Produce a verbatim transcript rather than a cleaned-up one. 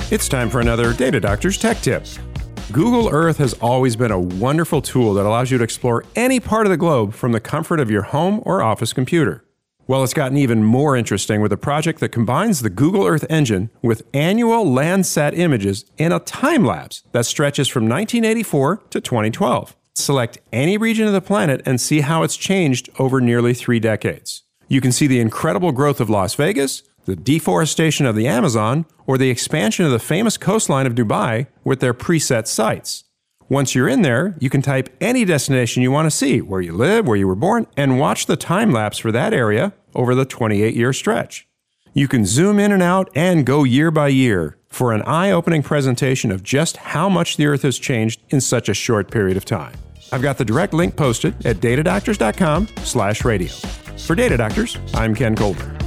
It's time for another Data Doctors Tech Tip. Google Earth has always been a wonderful tool that allows you to explore any part of the globe from the comfort of your home or office computer. Well, it's gotten even more interesting with a project that combines the Google Earth engine with annual Landsat images in a time lapse that stretches from nineteen eighty-four to twenty twelve. Select any region of the planet and see how it's changed over nearly three decades. You can see the incredible growth of Las Vegas, the deforestation of the Amazon, or the expansion of the famous coastline of Dubai with their preset sites. Once you're in there, you can type any destination you want to see, where you live, where you were born, and watch the time lapse for that area over the twenty-eight year stretch. You can zoom in and out and go year by year for an eye-opening presentation of just how much the Earth has changed in such a short period of time. I've got the direct link posted at datadoctors.com slash radio. For Data Doctors, I'm Ken Colbert.